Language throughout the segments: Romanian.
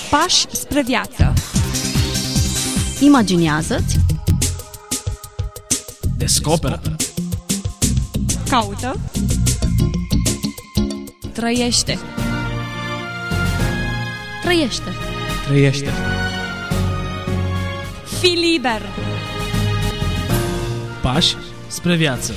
Pași spre viață. Imaginează-ți. Descoperă. Caută. Trăiește. Trăiește. Trăiește. Fii liber. Pași spre viață.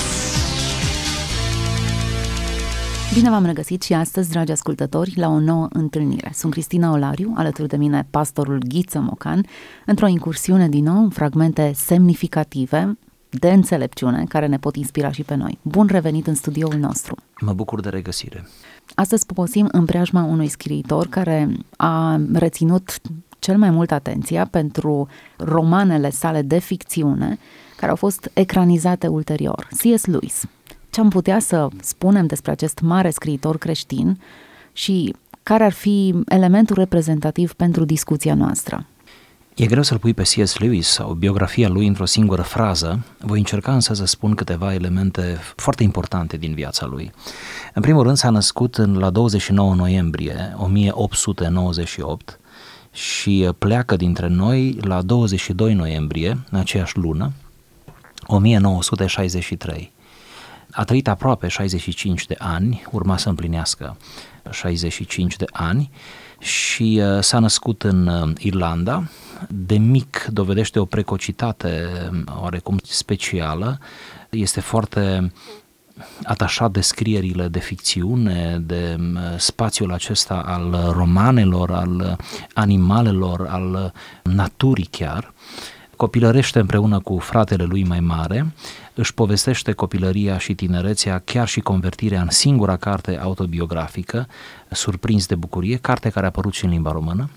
Bine v-am regăsit și astăzi, dragi ascultători, la o nouă întâlnire. Sunt Cristina Olariu, alături de mine pastorul Ghiță Mocan, într-o incursiune din nou în fragmente semnificative de înțelepciune care ne pot inspira și pe noi. Bun revenit în studioul nostru! Mă bucur de regăsire. Astăzi poposim în preajma unui scriitor care a reținut cel mai mult atenția pentru romanele sale de ficțiune care au fost ecranizate ulterior. C.S. Lewis. Ce am putea să spunem despre acest mare scriitor creștin și care ar fi elementul reprezentativ pentru discuția noastră? E greu să-l pui pe C.S. Lewis sau biografia lui într-o singură frază. Voi încerca însă să spun câteva elemente foarte importante din viața lui. În primul rând s-a născut la 29 noiembrie 1898 și pleacă dintre noi la 22 noiembrie, în aceeași lună, 1963. A trăit aproape 65 de ani, urma să împlinească 65 de ani și s-a născut în Irlanda. De mic dovedește o precocitate oarecum specială, este foarte atașat de scrierile de ficțiune, de spațiul acesta al romanelor, al animalelor, al naturii chiar. Copilărește împreună cu fratele lui mai mare, își povestește copilăria și tinerețea, chiar și convertirea în singura carte autobiografică, Surprins de bucurie, carte care a apărut și în limba română,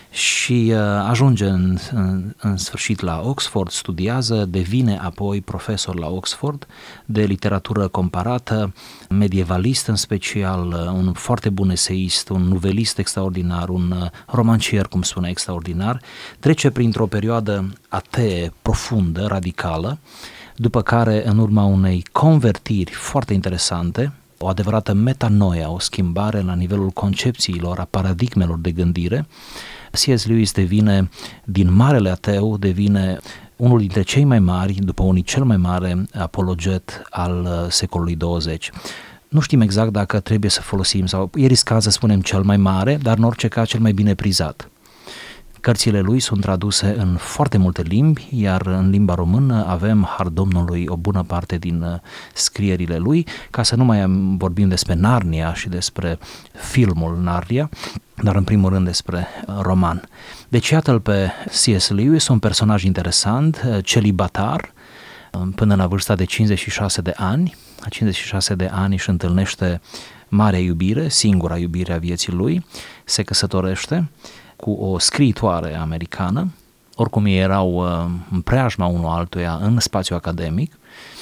și ajunge în sfârșit la Oxford, studiază, devine apoi profesor la Oxford de literatură comparată, medievalist în special, un foarte bun eseist, un novelist extraordinar, un romancier, cum spune, extraordinar, trece printr-o perioadă atee profundă, radicală, după care, în urma unei convertiri foarte interesante, o adevărată metanoia, o schimbare la nivelul concepțiilor, a paradigmelor de gândire, C.S. Lewis devine, din marele ateu, devine unul dintre cei mai mari, după unii cel mai mare apologet al secolului 20. Nu știm exact dacă trebuie să folosim, sau e riscat să spunem cel mai mare, dar în orice caz cel mai bine prizat. Cărțile lui sunt traduse în foarte multe limbi, iar în limba română avem, har Domnului, o bună parte din scrierile lui, ca să nu mai vorbim despre Narnia și despre filmul Narnia, dar în primul rând despre roman. Deci iată-l pe C.S. Lewis, un personaj interesant, celibatar, până la vârsta de 56 de ani. A 56 de ani își întâlnește marea iubire, singura iubire a vieții lui, se căsătorește cu o scriitoare americană, oricum ei erau în preajma unul altuia în spațiu academic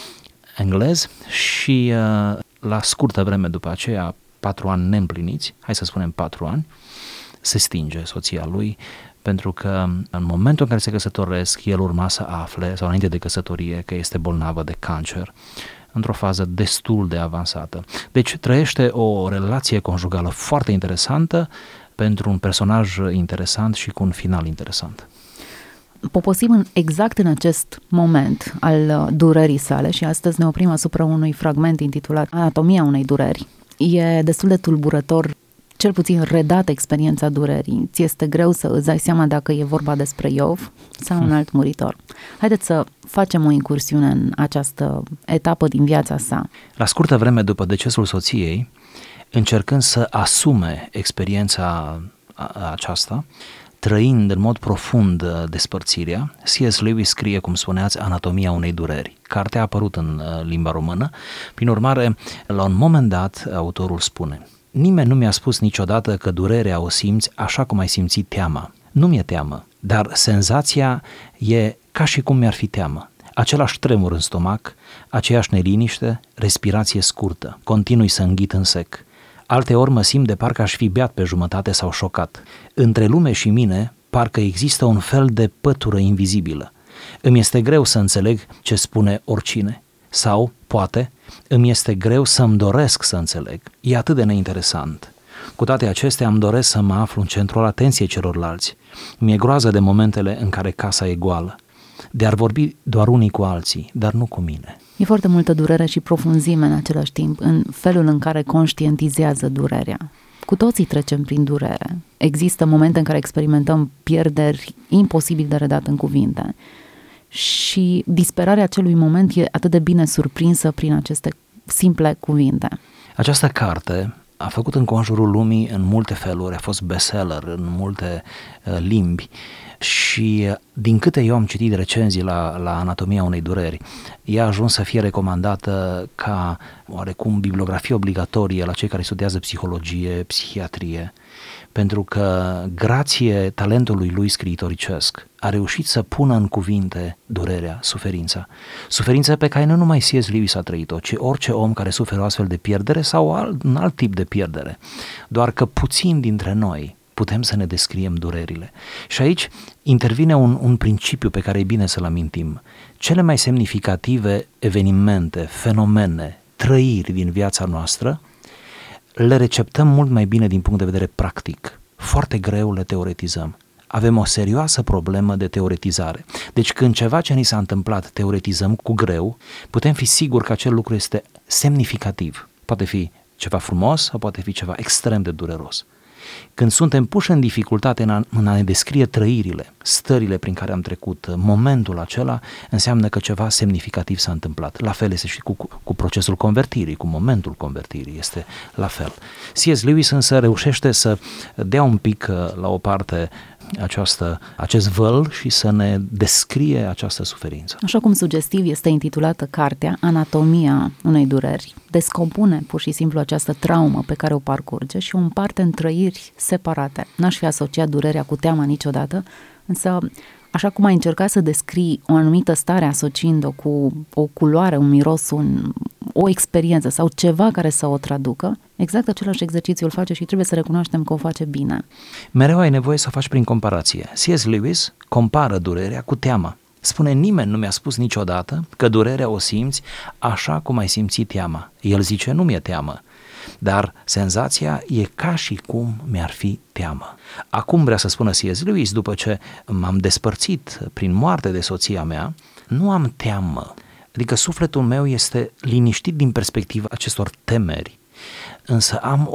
englez și la scurtă vreme după aceea, 4 ani neîmpliniți, hai să spunem 4 ani, se stinge soția lui, pentru că în momentul în care se căsătoresc, el urma să afle, sau înainte de căsătorie, că este bolnavă de cancer, într-o fază destul de avansată. Deci trăiește o relație conjugală foarte interesantă pentru un personaj interesant și cu un final interesant. Poposim exact în acest moment al durerii sale și astăzi ne oprim asupra unui fragment intitulat Anatomia unei dureri. E destul de tulburător, cel puțin redat experiența durerii. Ți este greu să îți dai seama dacă e vorba despre Iov sau un alt muritor. Haideți să facem o incursiune în această etapă din viața sa. La scurtă vreme după decesul soției, încercând să asume experiența aceasta, trăind în mod profund despărțirea, C.S. Lewis scrie, cum spuneați, Anatomia unei dureri. Cartea a apărut în limba română, prin urmare, la un moment dat, autorul spune: nimeni nu mi-a spus niciodată că durerea o simți așa cum ai simțit teama. Nu mi-e teamă, dar senzația e ca și cum mi-ar fi teamă. Același tremur în stomac, aceeași neliniște, respirație scurtă, continui să înghit în sec. Alteori mă simt de parcă aș fi beat pe jumătate sau șocat. Între lume și mine parcă există un fel de pătură invizibilă. Îmi este greu să înțeleg ce spune oricine. Sau, poate, îmi este greu să-mi doresc să înțeleg. E atât de neinteresant. Cu toate acestea îmi doresc să mă aflu în centrul atenției celorlalți. Mi-e groază de momentele în care casa e goală, de a vorbi doar unii cu alții, dar nu cu mine. E foarte multă durere și profunzime în același timp, în felul în care conștientizează durerea. Cu toții trecem prin durere. Există momente în care experimentăm pierderi imposibil de redat în cuvinte. Și disperarea acelui moment e atât de bine surprinsă prin aceste simple cuvinte. Această carte a făcut înconjurul lumii în multe feluri, a fost bestseller în multe limbi și din câte eu am citit recenzii la Anatomia unei dureri, ea a ajuns să fie recomandată ca oarecum bibliografie obligatorie la cei care studiază psihologie, psihiatrie, pentru că grație talentului lui scriitoricesc a reușit să pună în cuvinte durerea, suferința pe care nu numai C.S. Lewis a trăit-o, ci orice om care suferă o astfel de pierdere sau un alt tip de pierdere, doar că puțin dintre noi putem să ne descriem durerile. Și aici intervine un principiu pe care e bine să-l amintim. Cele mai semnificative evenimente, fenomene, trăiri din viața noastră le receptăm mult mai bine din punct de vedere practic. Foarte greu le teoretizăm. Avem o serioasă problemă de teoretizare. Deci când ceva ce ni s-a întâmplat teoretizăm cu greu, putem fi siguri că acel lucru este semnificativ. Poate fi ceva frumos sau poate fi ceva extrem de dureros. Când suntem puși în dificultate în a ne descrie trăirile, stările prin care am trecut, momentul acela, înseamnă că ceva semnificativ s-a întâmplat. La fel este și cu procesul convertirii, cu momentul convertirii, este la fel. C.S. Lewis însă reușește să dea un pic la o parte acest văl și să ne descrie această suferință. Așa cum sugestiv este intitulată cartea, Anatomia unei dureri, descompune pur și simplu această traumă pe care o parcurge și o împarte în trăiri separate. N-aș fi asociat durerea cu teama niciodată, însă așa cum ai încercat să descrii o anumită stare asociind-o cu o culoare, un miros, o experiență sau ceva care să o traducă, exact același exercițiu îl face și trebuie să recunoaștem că o face bine. Mereu ai nevoie să o faci prin comparație. C.S. Lewis compară durerea cu teama. Spune, nimeni nu mi-a spus niciodată că durerea o simți așa cum ai simțit teama. El zice, nu mi-e teamă, dar senzația e ca și cum mi-ar fi teamă. Acum vrea să spună C.S. Lewis, după ce m-am despărțit prin moarte de soția mea, nu am teamă. Adică sufletul meu este liniștit din perspectiva acestor temeri, însă am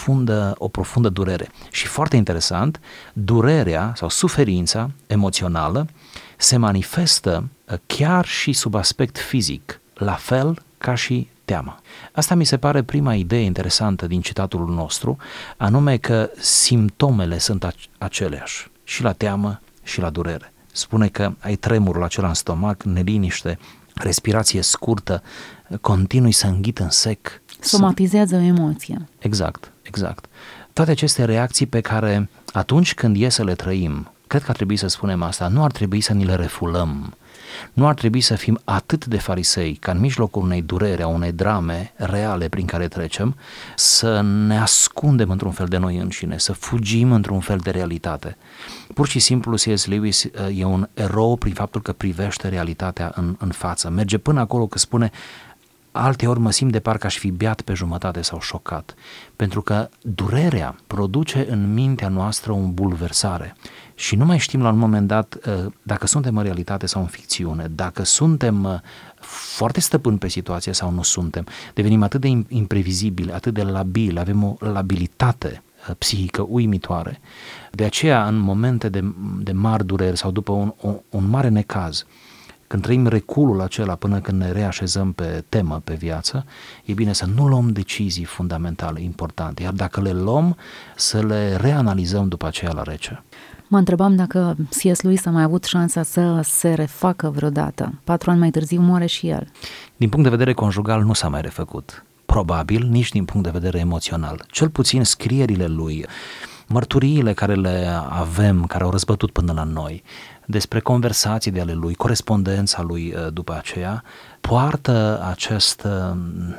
o profundă durere. Și foarte interesant, durerea sau suferința emoțională se manifestă chiar și sub aspect fizic, la fel ca și teama. Asta mi se pare prima idee interesantă din citatul nostru, anume că simptomele sunt aceleași și la teamă și la durere. Spune că ai tremurul acela în stomac, neliniște, respirație scurtă, continui să înghit în sec. Somatizează o emoție. Exact. Toate aceste reacții pe care atunci când e să le trăim, cred că ar trebui să spunem asta, nu ar trebui să ni le refulăm. Nu ar trebui să fim atât de farisei ca în mijlocul unei dureri, a unei drame reale prin care trecem, să ne ascundem într-un fel de noi înșine, să fugim într-un fel de realitate. Pur și simplu C.S. Lewis e un erou prin faptul că privește realitatea în față. Merge până acolo că spune, alteori mă simt de parcă aș fi beat pe jumătate sau șocat, pentru că durerea produce în mintea noastră o bulversare și nu mai știm la un moment dat dacă suntem în realitate sau în ficțiune, dacă suntem foarte stăpâni pe situație sau nu suntem, devenim atât de imprevizibili, atât de labili, avem o labilitate psihică uimitoare. De aceea, în momente de mari dureri sau după un mare necaz, când trăim reculul acela până când ne reașezăm pe temă, pe viață, e bine să nu luăm decizii fundamentale, importante, iar dacă le luăm, să le reanalizăm după aceea la rece. Mă întrebam dacă C.S. Lewis a mai avut șansa să se refacă vreodată. 4 ani mai târziu moare și el. Din punct de vedere conjugal nu s-a mai refăcut. Probabil nici din punct de vedere emoțional. Cel puțin scrierile lui, mărturiile care le avem, care au răzbătut până la noi, despre conversații de ale lui, corespondența lui după aceea, poartă această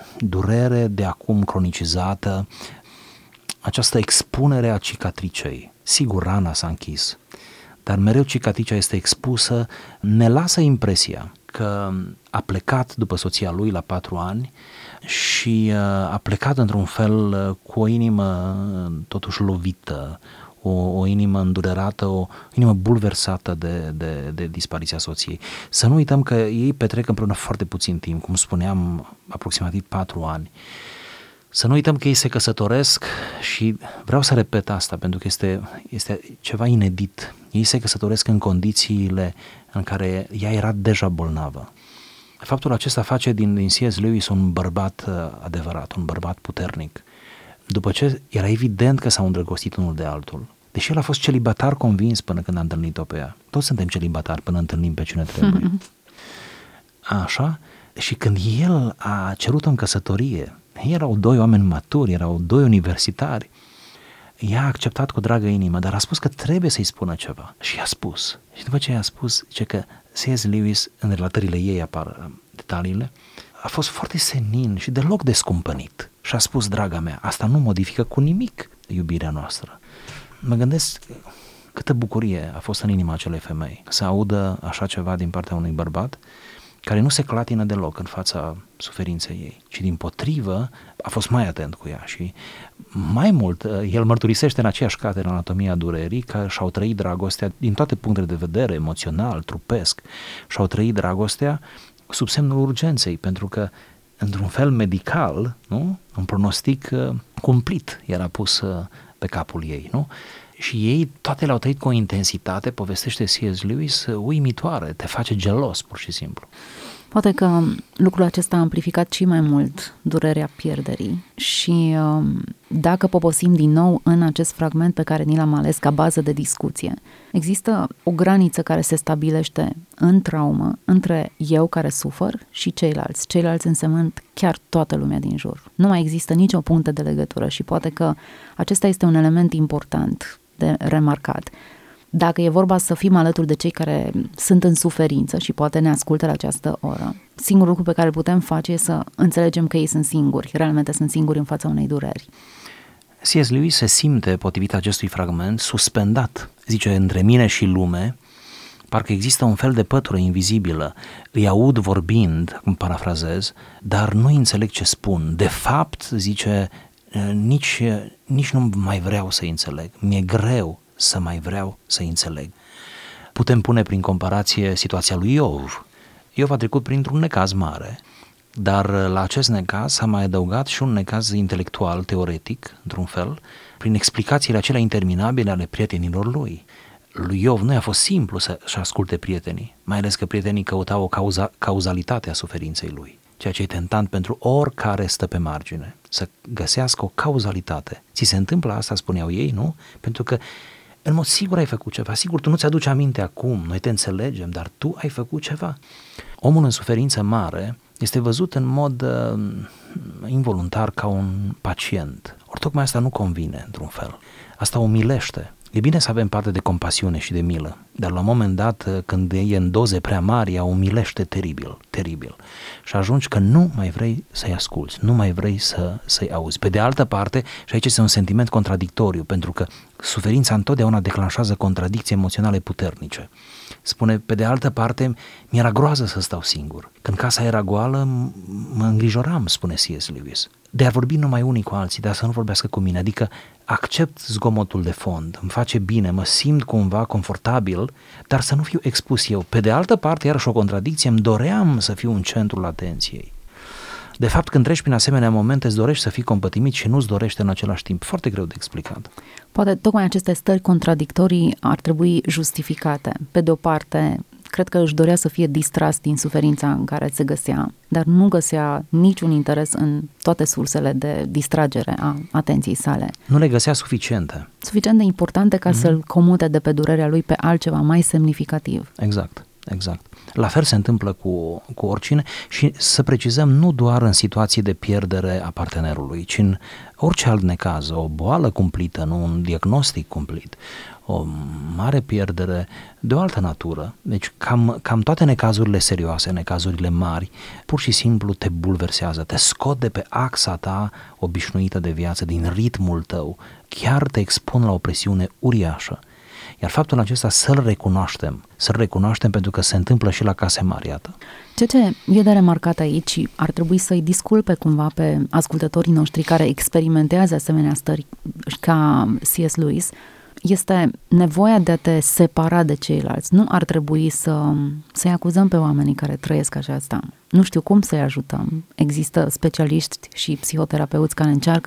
durere de acum cronicizată, această expunere a cicatricei. Sigur, rana s-a închis, dar mereu cicatricea este expusă, ne lasă impresia că a plecat după soția lui la 4 ani și a plecat într-un fel cu o inimă totuși lovită, o inimă îndurerată, o inimă bulversată de dispariția soției. Să nu uităm că ei petrec împreună foarte puțin timp, cum spuneam, aproximativ 4 ani. Să nu uităm că ei se căsătoresc și vreau să repet asta pentru că este ceva inedit. Ei se căsătoresc în condițiile în care ea era deja bolnavă. Faptul acesta face din C.S. Lewis un bărbat adevărat, un bărbat puternic. După ce era evident că s-au îndrăgostit unul de altul, deși el a fost celibatar convins până când a întâlnit-o pe ea. Toți suntem celibatari până întâlnim pe cine trebuie. Așa? Și când el a cerut-o în căsătorie, ei erau 2 oameni maturi, erau 2 universitari, ea a acceptat cu dragă inimă, dar a spus că trebuie să-i spună ceva. Și i-a spus. Și după ce i-a spus, zice că C.S. Lewis, în relatările ei apar detaliile, a fost foarte senin și deloc descumpănit. Și a spus, draga mea, asta nu modifică cu nimic iubirea noastră. Mă gândesc câtă bucurie a fost în inima acelei femei să audă așa ceva din partea unui bărbat care nu se clatină deloc în fața suferinței ei, ci dimpotrivă a fost mai atent cu ea și mai mult, el mărturisește în aceeași carte, în Anatomia durerii, că și-au trăit dragostea din toate punctele de vedere, emoțional, trupesc, și-au trăit dragostea sub semnul urgenței, pentru că într-un fel medical, nu? Un pronostic cumplit era pus pe capul ei, nu? Și ei toate le-au trăit cu o intensitate, povestește C.S. Lewis, uimitoare, te face gelos pur și simplu. Poate că lucrul acesta a amplificat și mai mult durerea pierderii și dacă poposim din nou în acest fragment pe care ni l-am ales ca bază de discuție, există o graniță care se stabilește în traumă între eu care sufăr și ceilalți însemnând chiar toată lumea din jur. Nu mai există nicio punct de legătură și poate că acesta este un element important de remarcat. Dacă e vorba să fim alături de cei care sunt în suferință și poate ne ascultă la această oră, singurul lucru pe care îl putem face e să înțelegem că ei sunt singuri, realmente sunt singuri în fața unei dureri. C.S. Lewis se simte, potrivit acestui fragment, suspendat. Zice, între mine și lume, parcă există un fel de pătură invizibilă. Îi aud vorbind, cum parafrazez, dar nu înțeleg ce spun. De fapt, zice, nici nu mai vreau să înțeleg. Mi-e greu să mai vreau să înțeleg. Putem pune prin comparație situația lui Iov. Iov a trecut printr-un necaz mare, dar la acest necaz s-a mai adăugat și un necaz intelectual, teoretic, într-un fel, prin explicațiile acelea interminabile ale prietenilor lui. Lui Iov nu i-a fost simplu să-și asculte prietenii, mai ales că prietenii căutau o cauzalitate a suferinței lui, ceea ce e tentant pentru oricare stă pe margine, să găsească o cauzalitate. Ți se întâmplă asta, spuneau ei, nu? Pentru că în mod sigur ai făcut ceva, sigur tu nu ți-aduci aminte acum, noi te înțelegem, dar tu ai făcut ceva. Omul în suferință mare este văzut în mod involuntar ca un pacient. Ori tocmai asta nu convine, într-un fel. Asta umilește. E bine să avem parte de compasiune și de milă, dar la un moment dat, când e în doze prea mari, ea umilește teribil. Și ajungi că nu mai vrei să-i asculți, nu mai vrei să-i auzi. Pe de altă parte, și aici este un sentiment contradictoriu, pentru că suferința întotdeauna declanșează contradicții emoționale puternice. Spune, pe de altă parte, mi-era groază să stau singur. Când casa era goală, mă îngrijoram, spune C.S. Lewis. De a vorbi numai unii cu alții, dar să nu vorbească cu mine, adică accept zgomotul de fond, îmi face bine, mă simt cumva confortabil, dar să nu fiu expus eu. Pe de altă parte, iarăși o contradicție, îmi doream să fiu în centrul atenției. De fapt, când treci prin asemenea momente, îți dorești să fii compătimit și nu-ți dorește în același timp. Foarte greu de explicat. Poate tocmai aceste stări contradictorii ar trebui justificate. Pe de o parte, cred că își dorea să fie distras din suferința în care se găsea, dar nu găsea niciun interes în toate sursele de distragere a atenției sale. Nu le găsea suficiente. Suficient de importante ca să-l comute de pe durerea lui pe altceva mai semnificativ. Exact. La fel se întâmplă cu oricine și să precizăm, nu doar în situații de pierdere a partenerului, ci în orice alt necaz, o boală cumplită, nu un diagnostic cumplit, o mare pierdere de o altă natură. Deci cam toate necazurile serioase, necazurile mari, pur și simplu te bulversează, te scot de pe axa ta obișnuită de viață, din ritmul tău, chiar te expun la o presiune uriașă. Iar faptul acesta să-l recunoaștem pentru că se întâmplă și la case mari, iată. Ce e de remarcat aici și ar trebui să-i disculpe cumva pe ascultătorii noștri care experimentează asemenea stări ca C.S. Lewis, este nevoia de a te separa de ceilalți. Nu ar trebui să-i acuzăm pe oamenii care trăiesc aceasta. Nu știu cum să-i ajutăm. Există specialiști și psihoterapeuți care încearcă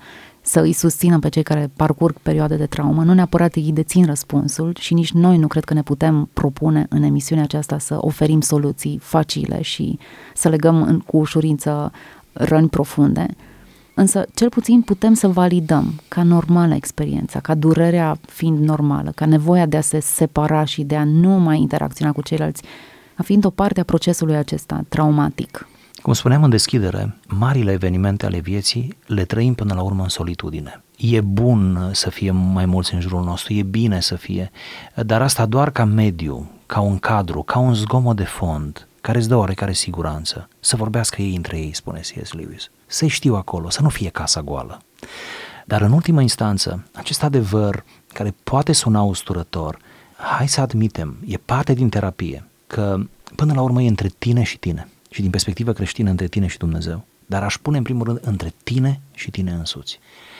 să îi susțină pe cei care parcurg perioade de traumă. Nu neapărat ei dețin răspunsul și nici noi nu cred că ne putem propune în emisiunea aceasta să oferim soluții facile și să legăm cu ușurință răni profunde. Însă, cel puțin putem să validăm ca normală experiența, ca durerea fiind normală, ca nevoia de a se separa și de a nu mai interacționa cu ceilalți, a fiind o parte a procesului acesta traumatic. Cum spuneam în deschidere, marile evenimente ale vieții le trăim până la urmă în solitudine. E bun să fie mai mulți în jurul nostru, e bine să fie, dar asta doar ca mediu, ca un cadru, ca un zgomot de fond, care îți dă oarecare siguranță. Să vorbească ei între ei, spune C.S. Lewis. Să-i știu acolo, să nu fie casa goală. Dar în ultimă instanță, acest adevăr care poate suna usturător, hai să admitem, e parte din terapie, că până la urmă e între tine și tine. Și din perspectivă creștină între tine și Dumnezeu. Dar aș pune în primul rând între tine și tine însuți.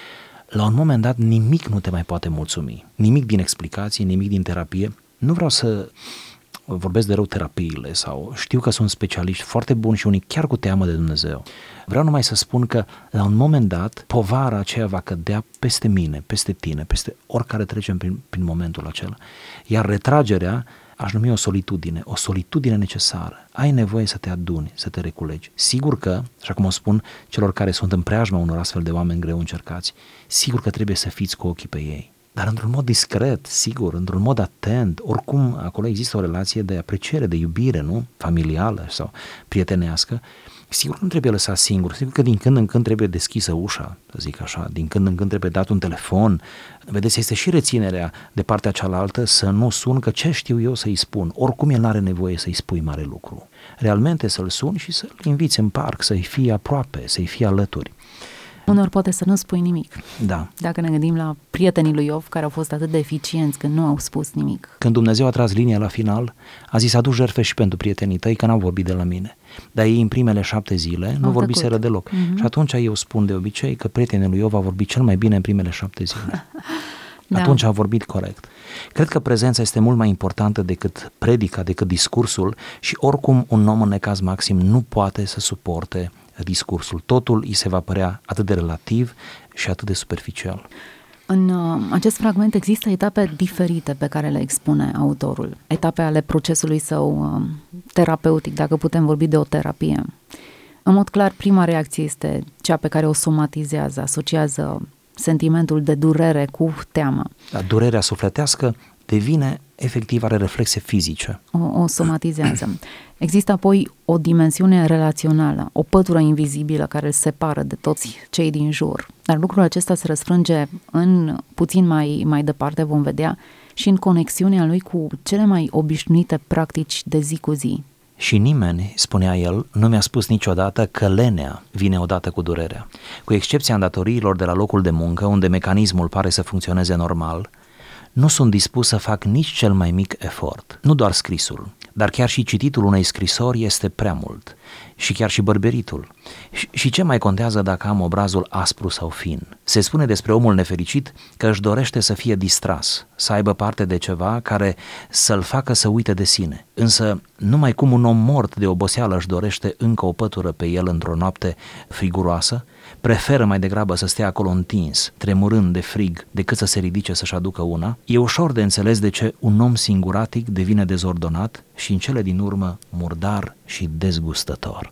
La un moment dat nimic nu te mai poate mulțumi. Nimic din explicații, nimic din terapie. Nu vreau să vorbesc de rău terapiile sau știu că sunt specialiști foarte buni și unii chiar cu teamă de Dumnezeu. Vreau numai să spun că la un moment dat povara aceea va cădea peste mine, peste tine, peste oricare trecem prin momentul acela. Iar retragerea aș numi o solitudine necesară. Ai nevoie să te aduni, să te reculegi. Sigur că, așa cum o spun celor care sunt în preajma unor astfel de oameni greu încercați, sigur că trebuie să fiți cu ochii pe ei. Dar într-un mod discret, sigur, într-un mod atent, oricum acolo există o relație de apreciere, de iubire, nu? Familială sau prietenească. Sigur că nu trebuie lăsat singur, sigur că din când în când trebuie deschisă ușa, să zic așa, din când în când trebuie dat un telefon. Vedeți, este și reținerea de partea cealaltă să nu sun, că ce știu eu să-i spun, oricum el n-are nevoie să-i spui mare lucru. Realmente să-l suni și să-l inviți în parc, să-i fie aproape, să-i fie alături. Uneori poate să nu spui nimic. Da. Dacă ne gândim la prietenii lui Iov care au fost atât de eficienți când nu au spus nimic. Când Dumnezeu a tras linia la final, a zis: adu jertfe și pentru prietenii tăi, că n-au vorbit de la mine. Dar ei în primele 7 zile nu vorbiseră deloc. Și atunci eu spun de obicei că prietenul lui Iov a vorbit cel mai bine în primele 7 zile. Da. Atunci a vorbit corect. Cred că prezența este mult mai importantă decât predica, decât discursul și oricum un om în necaz maxim nu poate să suporte discursul. Totul îi se va părea atât de relativ și atât de superficial. În acest fragment există etape diferite pe care le expune autorul. Etape ale procesului său terapeutic, dacă putem vorbi de o terapie. În mod clar, prima reacție este cea pe care o somatizează, asociază sentimentul de durere cu teamă. Durerea sufletească devine, efectiv, are reflexe fizice. O somatizează. Există apoi o dimensiune relațională, o pătură invizibilă care îl separă de toți cei din jur. Dar lucrul acesta se răsfrânge în puțin mai departe, vom vedea, și în conexiunea lui cu cele mai obișnuite practici de zi cu zi. Și nimeni, spunea el, nu mi-a spus niciodată că lenea vine odată cu durerea. Cu excepția îndatoriilor de la locul de muncă, unde mecanismul pare să funcționeze normal, nu sunt dispus să fac nici cel mai mic efort. Nu doar scrisul, dar chiar și cititul unei scrisori este prea mult. Și chiar și bărberitul. Și ce mai contează dacă am obrazul aspru sau fin? Se spune despre omul nefericit că își dorește să fie distras, să aibă parte de ceva care să-l facă să uite de sine. Însă numai cum un om mort de oboseală își dorește încă o pătură pe el într-o noapte friguroasă, preferă mai degrabă să stea acolo întins, tremurând de frig, decât să se ridice să-și aducă una, e ușor de înțeles de ce un om singuratic devine dezordonat și în cele din urmă murdar și dezgustător.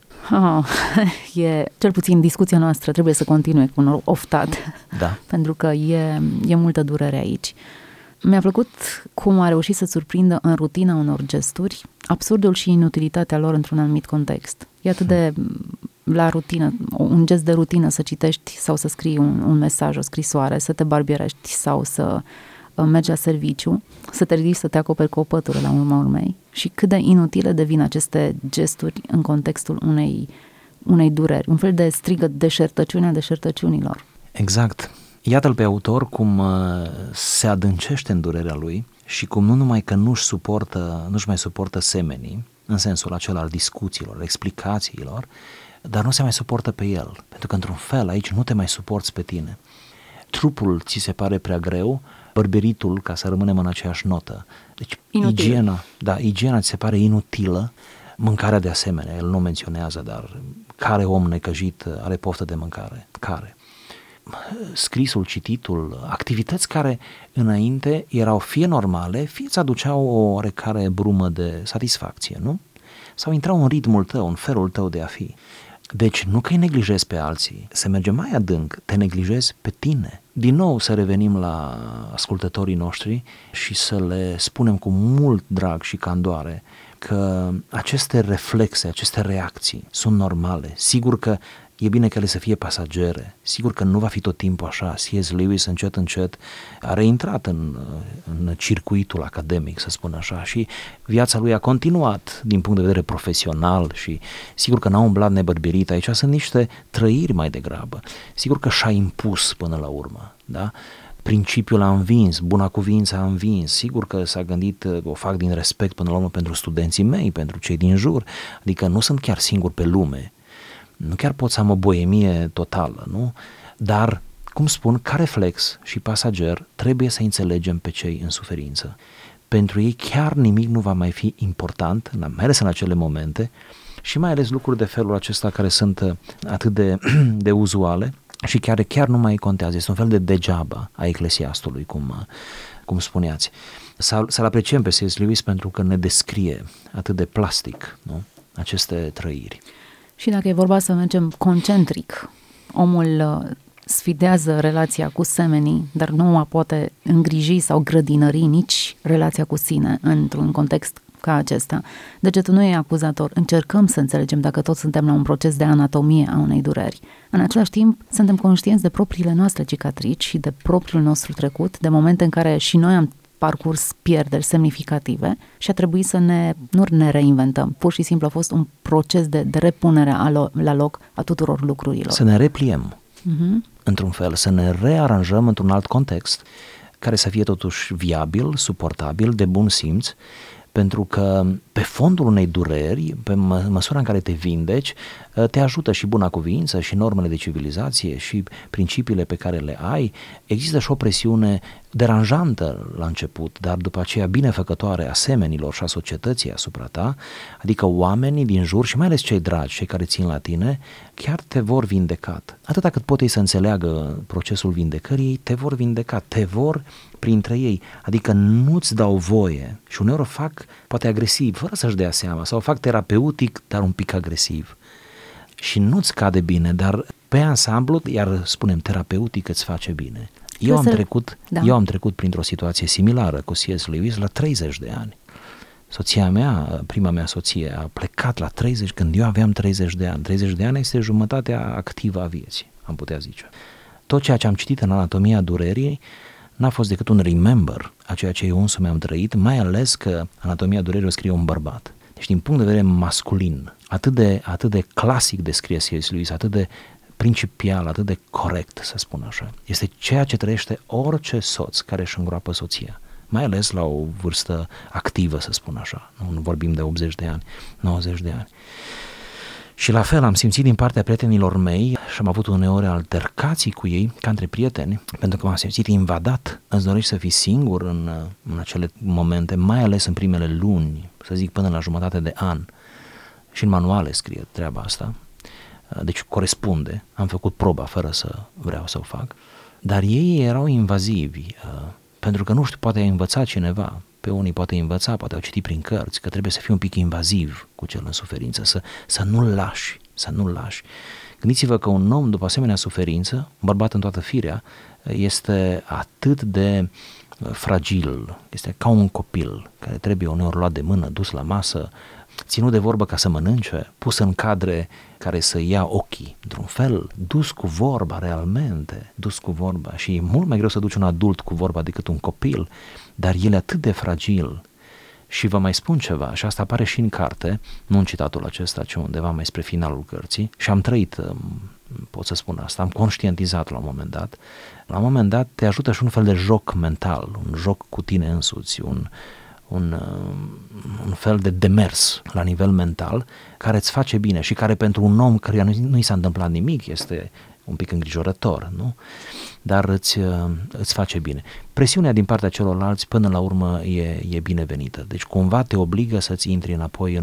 Cel puțin discuția noastră trebuie să continue cu un oftat, da. Pentru că e multă durere aici. Mi-a plăcut cum a reușit să surprindă în rutina unor gesturi absurdul și inutilitatea lor într-un anumit context. E atât de la rutină, un gest de rutină să citești sau să scrii un mesaj, o scrisoare, să te barbierești sau să mergi la serviciu, să te ridici să te acoperi cu o pătură la urma urmei și cât de inutile devin aceste gesturi în contextul unei dureri, un fel de strigăt deșertăciunea deșertăciunilor. Exact. Iată-l pe autor cum se adâncește în durerea lui și cum nu numai că nu-și mai suportă semenii, în sensul acela al discuțiilor, explicațiilor, dar nu se mai suportă pe el, pentru că într-un fel aici nu te mai suporți pe tine. Trupul ți se pare prea greu, bărberitul, ca să rămânem în aceeași notă. Deci igiena ți se pare inutilă, mâncarea de asemenea, el nu menționează, dar care om necăjit are poftă de mâncare? Care? Scrisul, cititul, activități care înainte erau fie normale, fie îți aduceau o oarecare brumă de satisfacție, nu? Sau intrau în ritmul tău, în felul tău de a fi. Deci nu că îi neglijezi pe alții, se merge mai adânc, te neglijezi pe tine. Din nou să revenim la ascultătorii noștri și să le spunem cu mult drag și candoare că aceste reflexe, aceste reacții sunt normale. Sigur că e bine că ele să fie pasagere, sigur că nu va fi tot timpul așa. C.S. Lewis încet a reintrat în circuitul academic, să spun așa, și viața lui a continuat din punct de vedere profesional și sigur că n-a umblat nebărbirit, aici sunt niște trăiri mai degrabă. Sigur că și-a impus până la urmă, da? Principiul a învins, bunacuvința a învins, sigur că s-a gândit, o fac din respect până la urmă pentru studenții mei, pentru cei din jur, adică nu sunt chiar singur pe lume, nu chiar pot să am o boemie totală, nu? Dar, cum spun, ca reflex și pasager trebuie să înțelegem pe cei în suferință. Pentru ei chiar nimic nu va mai fi important, mai ales în acele momente, și mai ales lucruri de felul acesta care sunt atât de uzuale și care chiar nu mai contează. Este un fel de degeaba a Eclesiastului, cum spuneați. Să-l apreciem pe C.S. Lewis pentru că ne descrie atât de plastic, nu? Aceste trăiri. Și dacă e vorba să mergem concentric, omul sfidează relația cu semenii, dar nu poate îngriji sau grădinări nici relația cu sine într-un context ca acesta. Degetul nu e acuzator, încercăm să înțelegem dacă toți suntem la un proces de anatomie a unei dureri. În același timp, suntem conștienți de propriile noastre cicatrici și de propriul nostru trecut, de momente în care și noi am parcurs pierderi semnificative și a trebuit să nu ne reinventăm. Pur și simplu a fost un proces de repunere la loc a tuturor lucrurilor. Să ne repliem, într-un fel, să ne rearanjăm într-un alt context, care să fie totuși viabil, suportabil, de bun simț, pentru că pe fondul unei dureri, pe măsura în care te vindeci, te ajută și bunacuvință și normele de civilizație și principiile pe care le ai. Există și o presiune deranjantă la început, dar după aceea binefăcătoare a semenilor și a societății asupra ta, adică oamenii din jur și mai ales cei dragi, cei care țin la tine, chiar te vor vindecat. Atâta cât pot ei să înțeleagă procesul vindecării, ei te vor vindeca, te vor printre ei, adică nu-ți dau voie și uneori o fac poate agresiv, fără să-și dea seama, sau o fac terapeutic, dar un pic agresiv. Și nu-ți cade bine, dar pe ansamblu, iar spunem terapeutic, îți face bine. Eu am trecut printr-o situație similară cu C.S. Lewis la 30 de ani. Soția mea, prima mea soție, a plecat la 30 când eu aveam 30 de ani. 30 de ani este jumătatea activă a vieții, am putea zice. Tot ceea ce am citit în Anatomia Durerii n-a fost decât un remember a ceea ce eu însumi am trăit, mai ales că Anatomia Durerii o scrie un bărbat. Deci din punct de vedere masculin, atât de clasic descrie C.S. Lewis, atât de principial, atât de corect, să spun așa. Este ceea ce trăiește orice soț care își îngroapă soția, mai ales la o vârstă activă, să spun așa. Nu vorbim de 80 de ani, 90 de ani. Și la fel am simțit din partea prietenilor mei și am avut uneori altercații cu ei, ca între prieteni, pentru că m-am simțit invadat. Îți dorești să fii singur în acele momente, mai ales în primele luni, să zic până la jumătate de an. Și în manuale scrie treaba asta. Deci corespunde, am făcut proba fără să vreau să o fac. Dar ei erau invazivi, pentru că nu știu, poate a învățat cineva, pe unii poate învăța, poate au citit prin cărți, că trebuie să fii un pic invaziv cu cel în suferință, să nu-l lași. Gândiți-vă că un om după asemenea suferință, un bărbat în toată firea, este atât de fragil, este ca un copil care trebuie uneori luat de mână, dus la masă, ținut de vorbă ca să mănânce, pus în cadre care să ia ochii, într-un fel, dus cu vorba realmente, dus cu vorba. Și e mult mai greu să duci un adult cu vorba decât un copil, dar el e atât de fragil. Și vă mai spun ceva, și asta apare și în carte, nu în citatul acesta, ci undeva mai spre finalul cărții, și am trăit pot să spun asta, am conștientizat la un moment dat. La un moment dat te ajută și un fel de joc mental, un joc cu tine însuți, un fel de demers la nivel mental care îți face bine și care pentru un om căruia nu i s-a întâmplat nimic este un pic îngrijorător, nu? Dar îți face bine. Presiunea din partea celorlalți până la urmă e binevenită. Deci cumva te obligă să-ți intri înapoi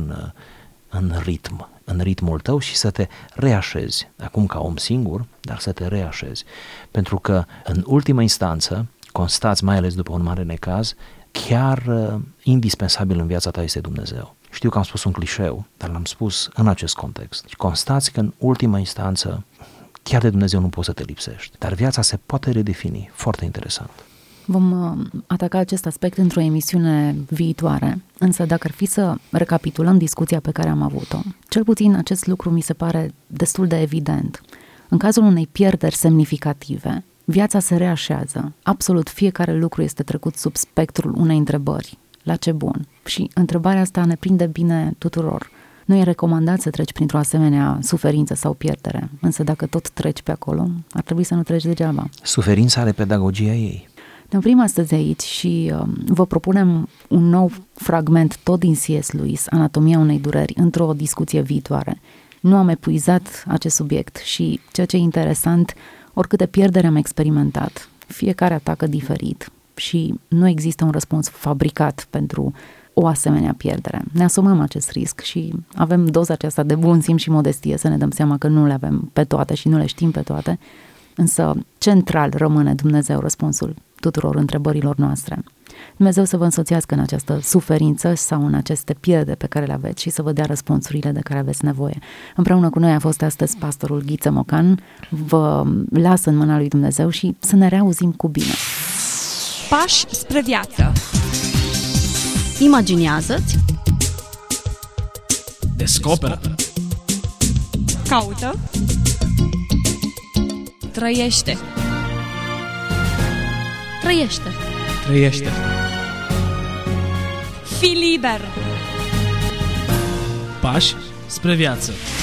în ritmul tău și să te reașezi, acum ca om singur, dar să te reașezi. Pentru că în ultimă instanță, constați mai ales după un mare necaz, chiar indispensabil în viața ta este Dumnezeu. Știu că am spus un clișeu, dar l-am spus în acest context. Constați că în ultima instanță chiar de Dumnezeu nu poți să te lipsești, dar viața se poate redefini. Foarte interesant. Vom ataca acest aspect într-o emisiune viitoare, însă dacă ar fi să recapitulăm discuția pe care am avut-o, cel puțin acest lucru mi se pare destul de evident. În cazul unei pierderi semnificative, viața se reașează. Absolut fiecare lucru este trecut sub spectrul unei întrebări. La ce bun? Și întrebarea asta ne prinde bine tuturor. Nu e recomandat să treci printr-o asemenea suferință sau pierdere, însă dacă tot treci pe acolo, ar trebui să nu treci degeaba. Suferința are pedagogia ei. Ne oprim astăzi aici și vă propunem un nou fragment tot din C.S. Lewis, Anatomia unei dureri, într-o discuție viitoare. Nu am epuizat acest subiect și, ceea ce e interesant, oricâte pierdere am experimentat, fiecare atacă diferit și nu există un răspuns fabricat pentru o asemenea pierdere. Ne asumăm acest risc și avem doza aceasta de bun simț și modestie să ne dăm seama că nu le avem pe toate și nu le știm pe toate, însă central rămâne Dumnezeu răspunsul tuturor întrebărilor noastre. Dumnezeu să vă însoțească în această suferință sau în aceste pierderi pe care le aveți și să vă dea răspunsurile de care aveți nevoie. Împreună cu noi a fost astăzi pastorul Ghiță Mocan. Vă las în mâna lui Dumnezeu și să ne reauzim cu bine. Pași spre viață. Imaginează-ți, Descoperă. Caută. Trăiește. trăiește. Trăiește. Fii liber. Pași spre viață.